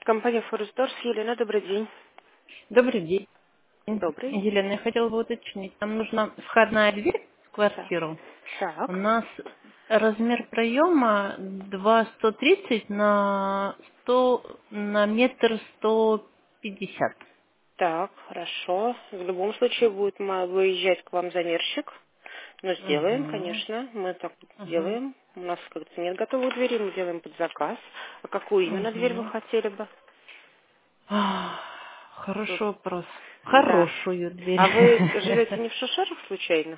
Компания Forest Doors. Елена, добрый день. Добрый день. Добрый. Елена, я хотела бы уточнить. Нам нужна входная дверь в Так. квартиру. У Так. нас размер проема 2,130 на 100 на метр 150. Так, хорошо. В любом случае будет выезжать к вам замерщик. Но сделаем, Угу. конечно. Мы так Угу. делаем. У нас как-то нет готовой двери, мы делаем под заказ. А какую именно дверь вы Угу. хотели бы? Хороший Тут. вопрос. Да. Хорошую дверь. А вы живете не в Шушарах случайно?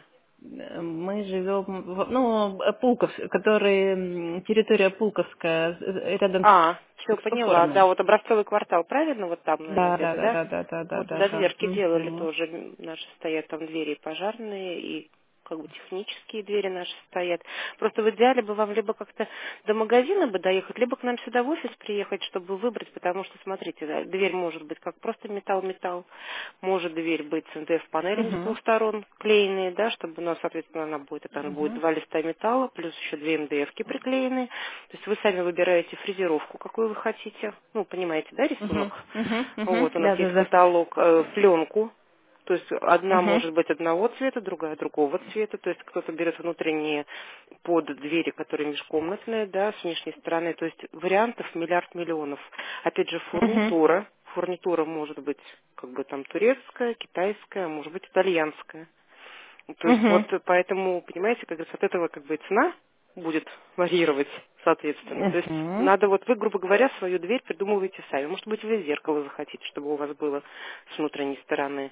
Мы живем, Пулковск, который территория Пулковская, рядом А, все, с поняла. формой. Да, вот образцовый квартал, правильно? Вот там, наверное, Да, да, где-то, да, да? да, да, да, да, Вот да, туда да. дверки делали Мгм. тоже. Наши стоят там двери и пожарные, и как бы технические двери наши стоят. Просто в идеале бы вам либо как-то до магазина бы доехать, либо к нам сюда в офис приехать, чтобы выбрать, потому что, смотрите, да, дверь может быть как просто металл-металл, может дверь быть с НДФ-панелями с двух Мгм. сторон клеенные, да, чтобы, ну, соответственно, она будет, это будет Мгм. два листа металла, плюс еще две МДФ-ки приклеенные. То есть вы сами выбираете фрезеровку, какую вы хотите. Ну, понимаете, да, Мгм. рисунок? Мгм. Мгм. Вот, у нас Да, да, есть да. каталог, пленку. То есть одна Мгм. может быть одного цвета, другая другого цвета. То есть кто-то берет внутренние под двери, которые межкомнатные, да, с внешней стороны. То есть вариантов миллиард миллионов. Опять же, Мгм. фурнитура. Фурнитура может быть как бы там турецкая, китайская, может быть итальянская. То есть вот Мгм. поэтому, понимаете, как говорится, от этого как бы и цена будет варьировать, соответственно. То есть Мгм. надо вот вы, грубо говоря, свою дверь придумываете сами. Может быть, вы зеркало захотите, чтобы у вас было с внутренней стороны.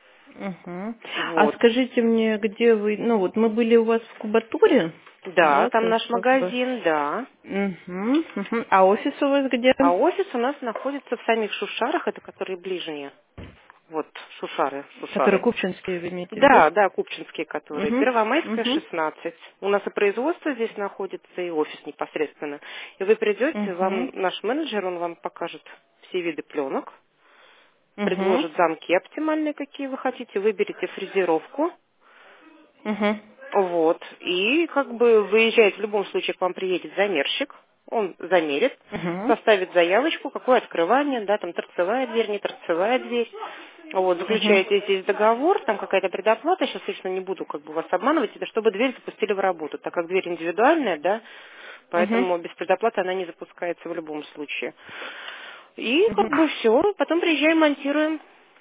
Мгм. А Вот. скажите мне, где вы, ну вот мы были у вас в Кубатуре, Да, да, то там есть наш как бы. магазин, да. Мгм. Мгм. А офис у вас где? А офис у нас находится в самих Шушарах, это которые ближние. Вот, Шушары, Который Шушары. Купчинский, вы имеете в виду? Да, да, Купчинские, которые. Угу. Первомайская, Угу. 16. У нас и производство здесь находится, и офис непосредственно. И вы придете, вам Угу. наш менеджер, он вам покажет все виды пленок, Угу. предложит замки оптимальные, какие вы хотите, выберете фрезеровку, Угу. вот, и как бы выезжает, в любом случае к вам приедет замерщик, он замерит, Угу. составит заявочку, какое открывание, да, там торцевая дверь, не торцевая дверь. Вот, Угу. заключаете здесь договор, там какая-то предоплата, сейчас лично не буду как бы вас обманывать, это чтобы дверь запустили в работу, так как дверь индивидуальная, да, Угу. поэтому без предоплаты она не запускается в любом случае. И как Угу. бы все, потом приезжаем, монтируем.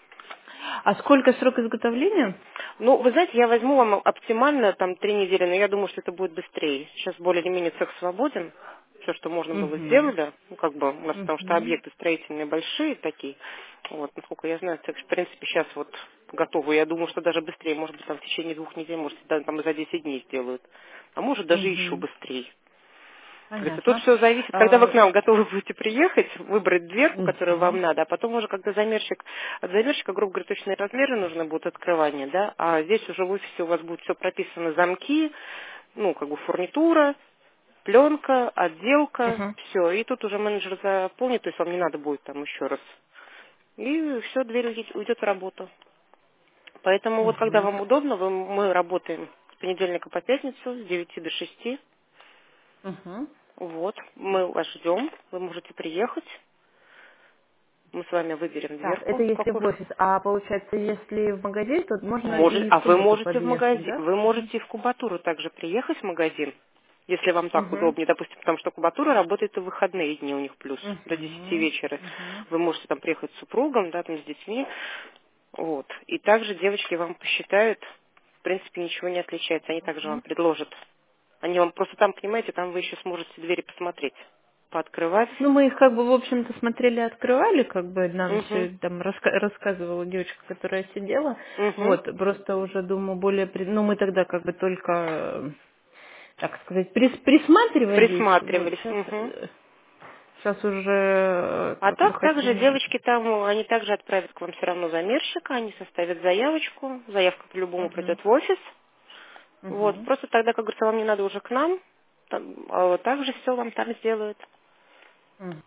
А сколько срок изготовления? Ну, вы знаете, я возьму вам оптимально там 3 недели, но я думаю, что это будет быстрее. Сейчас более-менее цех свободен. Все, что можно было, Угу. сделали. Ну, как бы у нас, потому что Угу. объекты строительные большие такие. Вот, насколько я знаю, цех, в принципе, сейчас вот готовы. Я думаю, что даже быстрее, может быть, там в течение 2 недель, может, даже там и за 10 дней сделают. А может, даже еще Угу. быстрее. Как говорится, тут Понятно. все зависит, когда вы к А, нам готовы будете приехать, выбрать дверку, которая угу. вам надо, а потом уже, когда замерщик, от замерщика, грубо говоря, точные размеры нужны будут открывания, да, а здесь уже в офисе у вас будет все прописано, замки, ну, как бы фурнитура, пленка, отделка, Угу. все, и тут уже менеджер заполнит, то есть вам не надо будет там еще раз. И все, дверь уйдет в работу. Поэтому вот когда Угу. вам удобно, мы работаем с понедельника по пятницу с 9 до 6. Угу. Вот, мы вас ждем, вы можете приехать, мы с вами выберем Так, это дверку, если какую в офис. А получается, если в магазин, то можно может, и в а вы субботу можете в подъехать, магазин, да? вы можете в Кубатуру также приехать в магазин, если вам так Угу. удобнее, допустим, потому что Кубатура работает и в выходные дни у них плюс, до 10 Угу. вечера. Угу. Вы можете там приехать с супругом, да, там с детьми, вот. И также девочки вам посчитают, в принципе, ничего не отличается, они также вам предложат. Они вам просто там, понимаете, там вы еще сможете двери посмотреть, пооткрывать. Ну, мы их как бы, в общем-то, смотрели, открывали, как бы нам Угу. все там рассказывала девочка, которая сидела. Угу. Вот, просто уже думаю, более... Ну, мы тогда как бы только, так сказать, присматривались. Вот, Присматривались. Угу. сейчас уже А как бы так также хотим... девочки там, они также отправят к вам все равно замерщика, они составят заявочку, заявка по-любому Мгм. придет в офис. Вот, Мгм. просто тогда, как говорится, вам не надо уже к нам, там, также все вам там сделают. Мгм.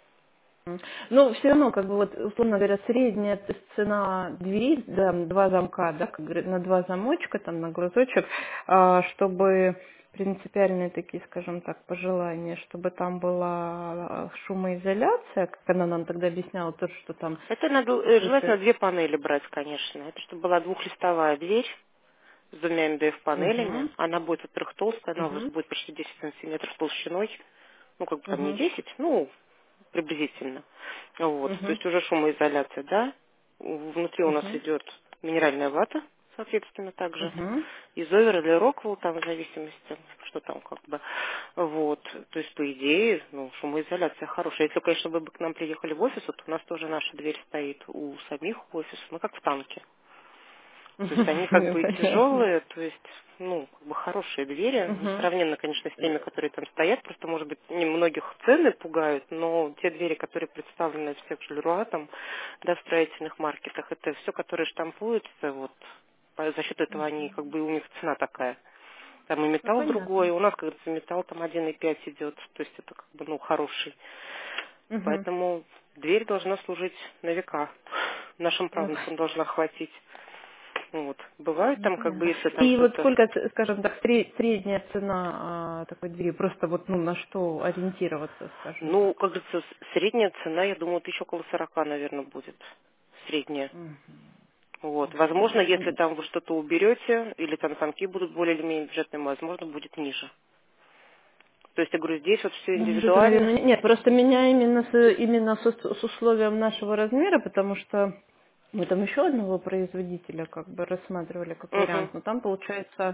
Ну, все равно, как бы вот, условно говоря, средняя цена двери, да, два замка, да, как говорят, на два замочка, там, на глазочек, чтобы принципиальные такие, скажем так, пожелания, чтобы там была шумоизоляция, как она нам тогда объясняла, то, что там Это надо желательно слышит. 2 панели брать, конечно. Это чтобы была двухлистовая дверь с 2 МДФ-панелями. Угу, Она будет, во-первых, толстая, она у вас угу, будет почти 10 сантиметров толщиной. Ну, как бы там не угу, 10, ну, приблизительно. Вот. То угу, есть уже шумоизоляция, да. Внутри у нас угу, идет минеральная вата, соответственно, также. угу. Изовер или Роквелл, там в зависимости, что там как бы. Вот. То есть, по идее, ну, шумоизоляция хорошая. Если, конечно, вы бы к нам приехали в офис, вот у нас тоже наша дверь стоит у самих офисов, ну, как в танке. То есть они как бы Понятно. тяжелые, то есть, ну, как бы хорошие двери, Угу, несравненно, конечно, с теми, которые там стоят, просто, может быть, немногих цены пугают, но те двери, которые представлены в всех Леруа, там, да, в строительных маркетах, это все, которые штампуются, вот, за счет этого они, как бы, у них цена такая. Там и ну, металл другой, понятно. у нас, как говорится, металл там 1,5 идет, то есть это, как бы, ну, хороший. Угу. Поэтому дверь должна служить на века. Нашим Ну, правнукам должна хватить. Вот. Бывает ну, там, как бы, понятно. если там И вот что-то... сколько, скажем так, средняя цена такой двери? Просто вот, ну, на что ориентироваться, скажем Ну, так. как говорится, средняя цена, я думаю, тысяч около 40, наверное, будет. Средняя. Вот. Возможно, если Мгм. там вы что-то уберете, или там замки будут более или менее бюджетными, возможно, будет ниже. То есть, я говорю, здесь вот все Может, индивидуально. наверное, нет, просто меня именно с условием нашего размера, потому что мы там еще одного производителя как бы рассматривали как Угу. вариант, но там получается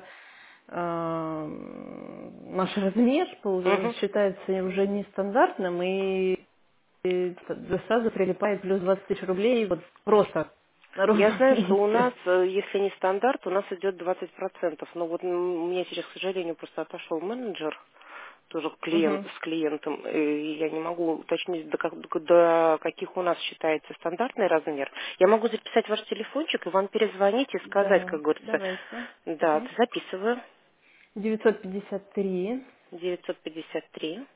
наш размер Угу. считается уже нестандартным и сразу прилипает плюс 20 тысяч рублей вот просто на Я ровном знаю, что у месте. нас, если не стандарт, у нас идет 20%. Но вот у меня сейчас, к сожалению, просто отошел менеджер, тоже клиент Мгм. с клиентом, и я не могу уточнить, до каких у нас считается стандартный размер. Я могу записать ваш телефончик и вам перезвонить и сказать, Да, как говорится, давайте. да, Мгм. записываю. 953 953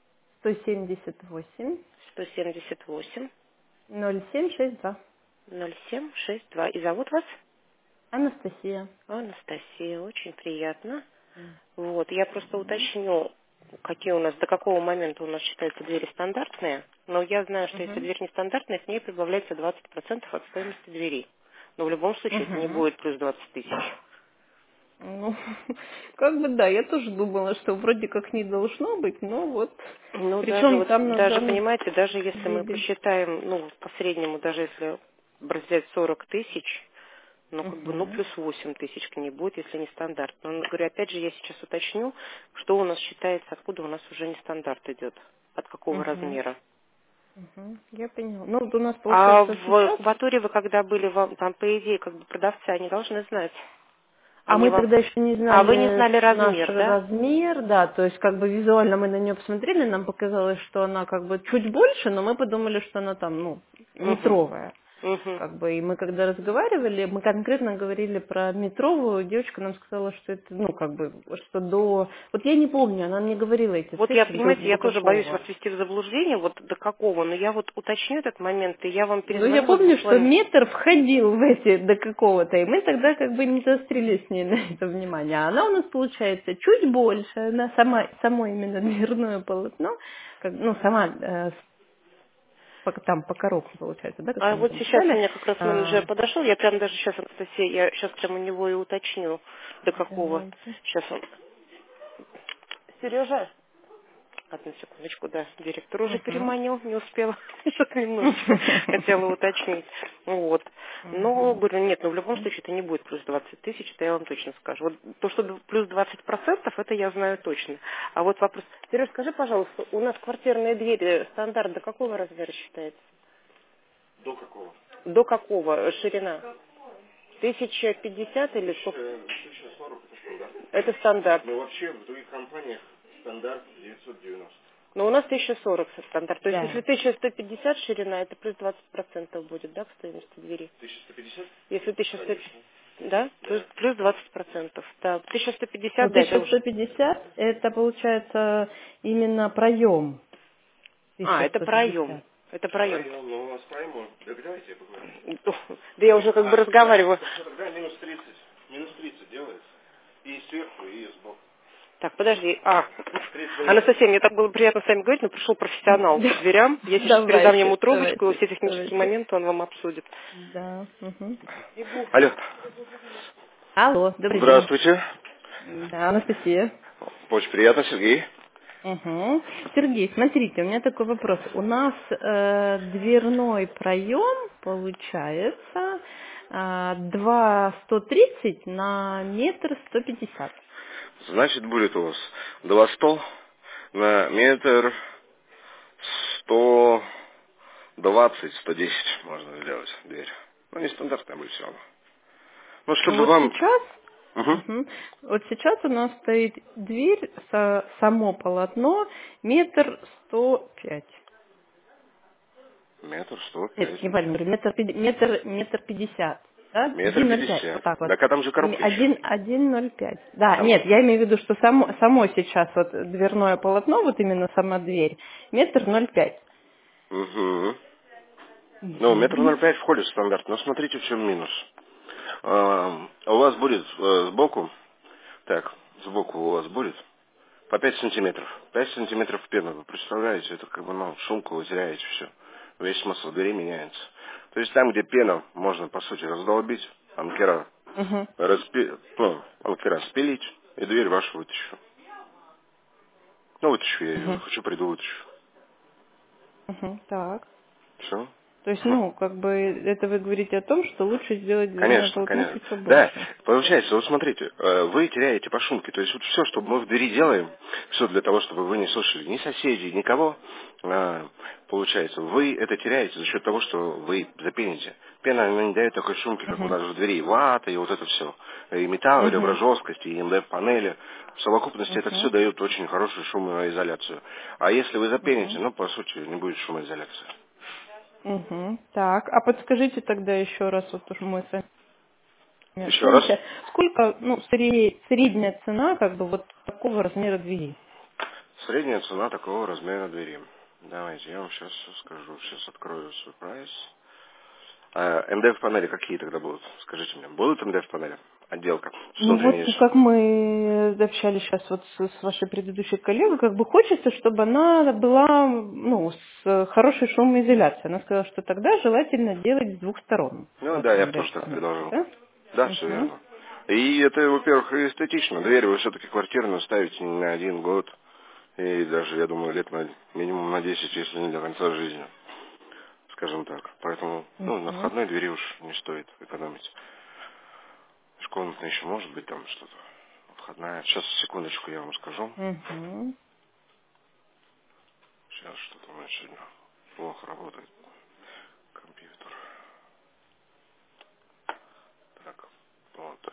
178 178 0762. 0762. И зовут вас? Анастасия. Анастасия, очень приятно. Мгм. Вот, я просто уточню, какие у нас, до какого момента у нас считаются двери стандартные, но я знаю, что если Мгм. дверь нестандартная, с ней прибавляется 20% от стоимости двери. Но в любом случае это не Мгм. будет плюс 20 тысяч. Ну, как бы да, я тоже думала, что вроде как не должно быть, но вот. Ну, даже Причем вот, там на даже, данном понимаете, даже если мы деле. посчитаем, ну, по среднему, даже если взять 40 тысяч, ну, как бы, ну, Мгм. плюс 8 тысяч к ней будет, если не стандарт. Но, говорю, опять же, я сейчас уточню, что у нас считается, откуда у нас уже не стандарт идет, от какого Мгм. размера. Мгм. Я поняла. Ну, вот у нас А получается в сейчас. Кубатуре вы когда были, вам там, по идее, как бы продавцы, они должны знать. А Они мы вам... тогда еще не А вы не знали знали наш размер, да? размер, да, то есть как бы визуально мы на нее посмотрели, нам показалось, что она как бы чуть больше, но мы подумали, что она там, ну, Угу. метровая. Угу. Как бы, и мы когда разговаривали, мы конкретно говорили про метровую, девочка нам сказала, что это, ну, как бы, что до... Вот я не помню, она мне говорила эти Вот я, цифры, понимаете, я до тоже боюсь какого. вас ввести в заблуждение, вот до какого, но я вот уточню этот момент, и я вам Ну, я перезвоню вот помню, что буквально... метр входил в эти до какого-то, и мы тогда как бы не заострили с ней на это внимание. А она у нас получается чуть больше, она само именно дверное полотно, как, ну, сама там по коробке получается, да, как А мы вот там сейчас у читали. меня как раз менеджер подошел, я прям даже сейчас, Анастасия, я сейчас прям у него и уточню, до какого. Давайте. Сейчас он... Сережа, одну секундочку, да, директор уже Мгм. переманил, не успела, сейчас немножечко хотела уточнить. Вот. Но, Мгм. говорю, нет, но в любом случае это не будет плюс 20 тысяч, это я вам точно скажу. Вот то, что плюс 20%, это я знаю точно. А вот вопрос. Сереж, скажи, пожалуйста, у нас квартирные двери стандарт до какого размера считается? До какого? До какого ширина? 1050 или сколько? 1040 это стандарт. Это стандарт. Но вообще в других компаниях стандарт 990. Но у нас 1040 стандарт. То есть если Да. 1150 ширина, это плюс 20% будет, да, к стоимости двери? 1150? Если 1150, Конечно. да, Да. плюс 20%. Да, Но 1150, да, это уже... 1150 это получается именно проем. А, это проем. 1150. Это проем. Проем, но у нас проем, да давайте я поговорю. Да я уже как бы разговариваю. Тогда минус 30. Минус 30 делается. И сверху, и сбоку. Так, подожди. Анастасия, мне так было приятно с вами говорить, но пришел профессионал к дверям. Я сейчас передам ему трубочку, и все технические моменты он вам обсудит. Да. Угу. Алло. Алло, добрый день. Здравствуйте. Да, Анастасия. Очень приятно, Сергей. Угу. Сергей, смотрите, у меня такой вопрос. У нас дверной проем получается 2,130 на метр 150. Значит, будет у вас 2,100 на метр 120-110 можно сделать дверь. Ну, нестандартная будет все равно. Ну, Ну чтобы вот вам... сейчас, Угу. вот сейчас у нас стоит дверь, само полотно, метр 105. Метр Нет, 105. неправильно говорю, метр 50. Да? Метр 1,05, вот 50. так вот. Так, а там же коробка еще. 1,05. Да, Там. нет, я имею в виду, что само сейчас вот дверное полотно, вот именно сама дверь, метр 0,5. Угу. Ну, метр Мгм. 0,5 входит в стандарт. Но смотрите, в чем минус. У вас будет сбоку, так, сбоку у вас будет по 5 сантиметров. 5 сантиметров пены. Вы представляете, это как бы, ну, шумку вы теряете, все. Весь смысл двери меняется. То есть там, где пена, можно, по сути, раздолбить, анкера, Мгм. анкера спилить, и дверь вашу вытащу. Ну, вытащу я ее, Мгм. хочу, приду, вытащу. Мгм. Так. Все. То есть, ну, как бы, это вы говорите о том, что лучше сделать дверное Конечно, полотно конечно. чуть Да, побольше. получается, вот смотрите, вы теряете по шумке. То есть вот все, что мы в двери делаем, все для того, чтобы вы не слышали ни соседей, никого, получается, вы это теряете за счет того, что вы запените. Пена она не дает такой шумки, как у Мгм. нас в двери, вата и вот это все. И металл, и Мгм. реброжесткость, и МДФ-панели. В совокупности это все Мгм. дает очень хорошую шумоизоляцию. А если вы запените, Мгм. ну, по сути, не будет шумоизоляции. Мгм. Так, а подскажите тогда еще раз, вот уж мы с вами Еще раз. общаемся, сколько, ну, средняя цена, как бы, вот такого размера двери? Средняя цена такого размера двери. Давайте, я вам сейчас скажу. Сейчас открою свой прайс. МДФ-панели какие тогда будут? Скажите мне. Будут МДФ-панели? Отделка с Ну вот, внутренней. как мы общались сейчас вот с вашей предыдущей коллегой, как бы хочется, чтобы она была, ну, с хорошей шумоизоляцией. Она сказала, что тогда желательно делать с двух сторон. Ну Вот да, я бы тоже так МДФ-панели, предложил. да? Да, все Угу. верно. И это, во-первых, и эстетично. Дверь вы все-таки квартирную ставите не на 1 год. И даже, я думаю, лет на минимум на 10, если не до конца жизни. Скажем так. Поэтому, ну, на Угу. входной двери уж не стоит экономить. Комнатная еще может быть там что-то. Входная. Сейчас, секундочку, я вам скажу. Угу. Сейчас что-то у меня сегодня плохо работает компьютер. Так, вот.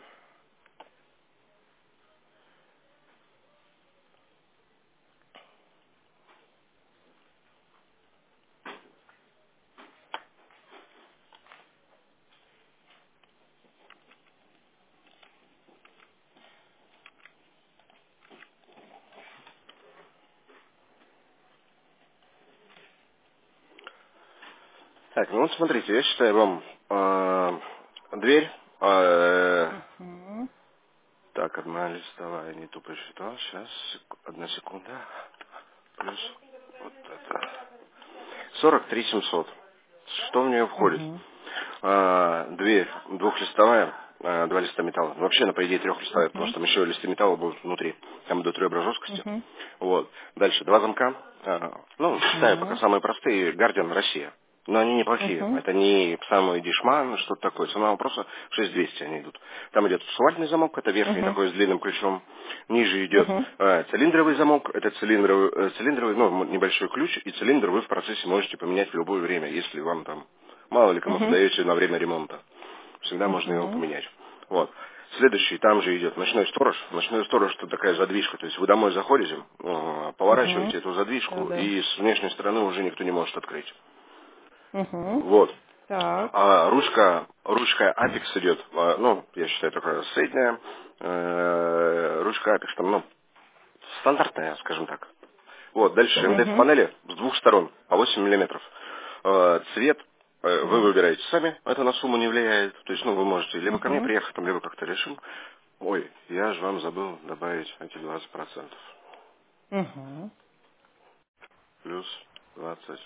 Так, ну вот смотрите, я считаю вам дверь. Угу. Так, одна листовая, не тупо считал. Сейчас, одна секунда. Плюс вот это. 43 700. Что в нее входит? Угу. Дверь двухлистовая, 2 листа металла. Ну, вообще, она, по идее, трехлистовая, потому Угу. что там еще листы металла будут внутри. Там идут ребра жесткости. Угу. Вот. Дальше 2 замка. Ну, считаю пока Угу. самые простые. Гардиан Россия. Но они неплохие. Угу. Это не самый дешман, что-то такое. Цена вопроса 6200 они идут. Там идет сувальный замок, это верхний Угу. такой с длинным ключом. Ниже идет Угу. цилиндровый замок, это цилиндровый, ну, небольшой ключ, и цилиндр вы в процессе можете поменять в любое время, если вам там, мало ли кому-то Угу. даете на время ремонта. Всегда можно его Угу. поменять. Вот. Следующий, там же идет ночной сторож. Ночной сторож это такая задвижка. То есть вы домой заходите, Угу. поворачиваете эту задвижку, Да-да. и с внешней стороны уже никто не может открыть. Угу. Вот. Так. А ручка Apex идет, ну, я считаю, такая средняя. Ручка Apex там, ну, стандартная, скажем так. Вот, дальше Угу. МДФ-панели с двух сторон, по 8 миллиметров. Цвет вы Так. выбираете сами, это на сумму не влияет. То есть, ну, вы можете либо ко мне Угу. приехать, там, либо как-то решим. Ой, я же вам забыл добавить эти 20%. Угу. Плюс 20.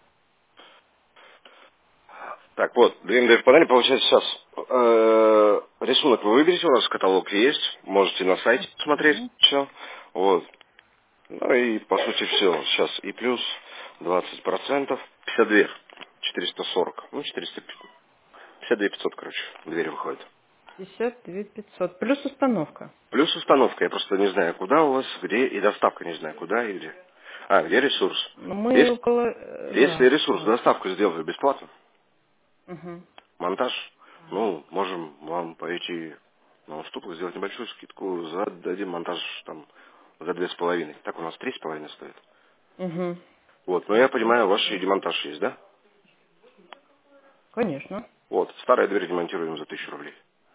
Так, вот, 2 МДФ панели, получается сейчас рисунок вы выберете, у нас каталог есть, можете на сайте посмотреть Угу. все. Вот. Ну и по сути все. Сейчас и плюс 20%, 52, 440, ну 52 500, короче, двери выходит. 52 500. Плюс установка. Плюс установка, я просто не знаю, куда у вас, где, и доставка не знаю, куда и где. А, где ресурс? Но мы Есть, около... если Да. ресурс, Вот. доставку сделаю бесплатно, Угу. монтаж, ну, можем вам пойти на уступку, сделать небольшую скидку, дадим монтаж там за 2,5. Так у нас 3,5 стоит. Угу. Вот, но я понимаю, ваш и демонтаж есть, да? Конечно. Вот, старая дверь ремонтируем за 1000 рублей.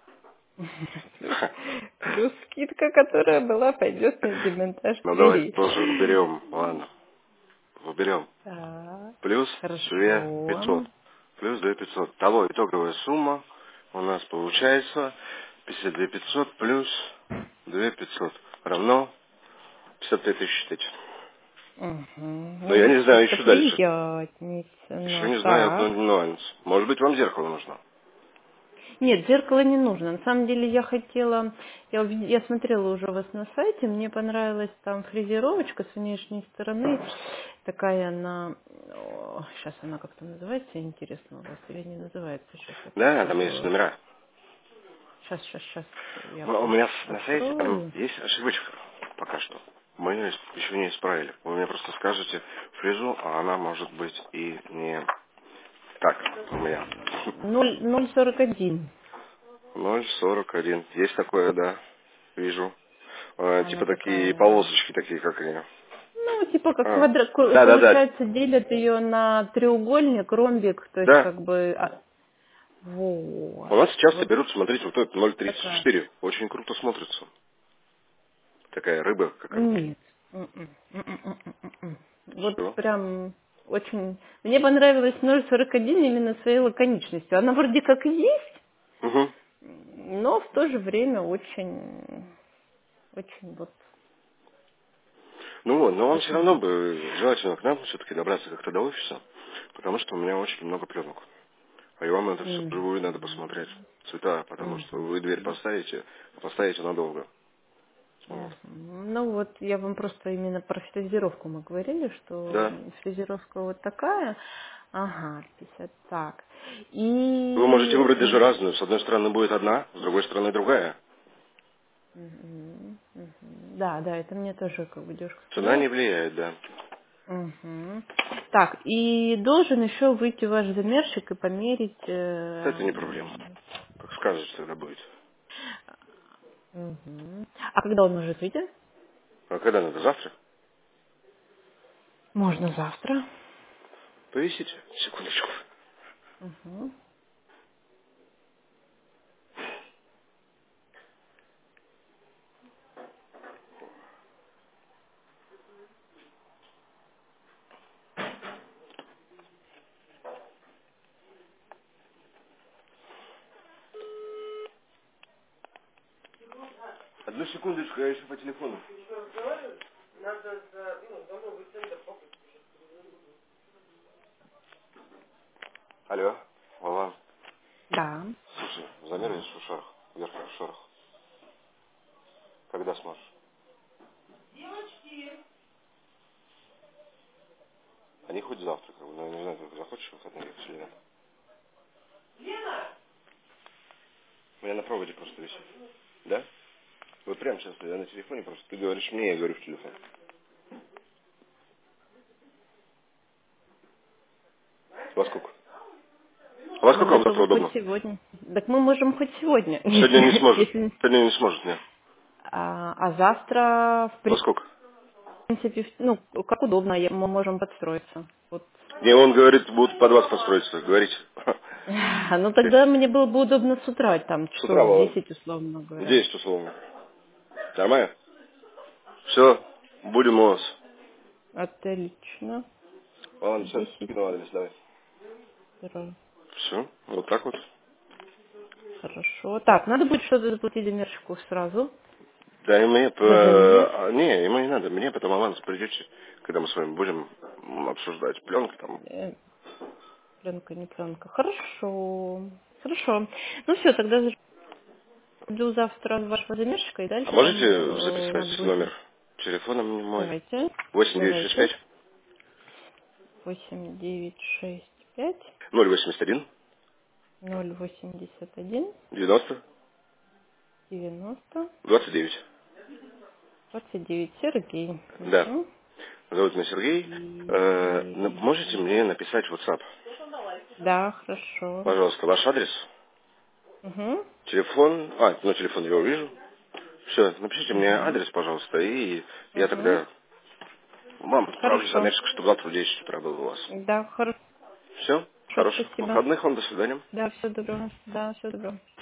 Плюс скидка, которая была, пойдет на демонтаж Ну, давайте дверей. тоже уберем, ладно, уберем. Так, Плюс 2 хорошо. 500. Плюс 2 500. Того итоговая сумма у нас получается 52 500 плюс 2 500 равно 55 тысяч тысяч. Угу. Но Ну, я вот не знаю что-то еще дальше. приятнее. Еще Ну, не знаю так. одну нюанс. Может быть, вам зеркало нужно? Нет, зеркало не нужно. На самом деле я хотела, я смотрела уже у вас на сайте, мне понравилась там фрезеровочка с внешней стороны, такая она, сейчас она как-то называется, интересно у вас или не называется, сейчас я Да, там есть попробую. номера. Сейчас я Но у меня на сайте там открою. есть ошибочка пока что. Мы ее еще не исправили. Вы мне просто скажете фрезу, а она может быть и не так у меня. 0,41. 0,41. Есть такое, да. Вижу. Она Типа такие такая, полосочки, такие, как они. ну, типа как А, квадрат, да, да, да. получается, делят ее на треугольник, ромбик, то есть Да. как бы, У вот, нас часто вот берут, смотрите, вот этот такая. 0,34. Очень круто смотрится. Такая рыба какая-то. Нет. Вот Что? прям очень... Мне понравилась 0,41 именно своей лаконичностью. Она вроде как и есть, Угу. но в то же время очень, очень вот, Ну вот, но вам все очень равно вот. бы желательно к нам все-таки добраться как-то до офиса, потому что у меня очень много пленок. А и вам это все Мгм. вживую надо посмотреть. Цвета, потому что вы дверь Мгм. поставите, а поставите надолго. Вот. Мгм. Ну вот я вам просто именно про фрезеровку мы говорили, что Да. фрезеровка вот такая. Ага, 50 так. Вы можете И выбрать даже разную. С одной стороны будет одна, с другой стороны другая. Да, да, это мне тоже как бы девушка Цена сказала. не влияет, да. Мгм. Так, и должен еще выйти ваш замерщик и померить. Это не проблема. Как скажете, тогда будет. Мгм. А когда он может выйти? А когда надо? Завтра? Можно завтра. Повисите. Секундочку. Мгм. Одну секундочку, я еще по телефону. Алло, Вова. Да. Слушай, замеряешь в шарах, в верхних шарах. Когда сможешь? Они хоть завтра, как бы, но я не знаю, ты захочешь выходные или нет. У меня на проводе просто висит. Да? Вот прямо сейчас я на телефоне просто. Ты говоришь мне, я говорю в телефон. Во сколько? Во Мы сколько вам завтра готовы хоть удобно? сегодня. Так мы можем хоть сегодня. Сегодня не сможет. Если... Сегодня не сможет, нет. А завтра, в Во сколько? принципе, ну, как удобно, мы можем подстроиться. Вот. Не, он говорит, будут под вас построиться. Говорите. Ну тогда мне было бы удобно с утра, там С утра, часов в Володь. 10, условно В говоря. 10 условно. Нормально? Все, будем у вас. Отлично. Ладно, сейчас 10 скину адрес, давай. утра. Все, вот так вот. Хорошо. Так, надо будет что-то заплатить замерщику сразу. Да, и мне, Договорились. не, ему не надо, мне потом аванс придете, когда мы с вами будем обсуждать пленку там. Пленка, не пленка. Хорошо. Хорошо. Ну все, тогда жду завтра вашего замерщика и А дальше там можете записать надо будет... номер телефона мне мой? Давайте. Давайте. 8965 8965 081 081 90 90 29. 29. Сергей. Да. Угу. Зовут меня Сергей. Можете мне написать в WhatsApp? Да, хорошо. Пожалуйста, ваш адрес, Угу. телефон. Телефон я увижу. Все, напишите мне Угу. адрес, пожалуйста, и я Угу. тогда вам отправлю Хорошо. замерщик, чтобы завтра в 10 утра был у вас. Да, хорошо. Все? Хороших Спасибо. выходных вам, до свидания. Да, всего доброго. Да, всего доброго.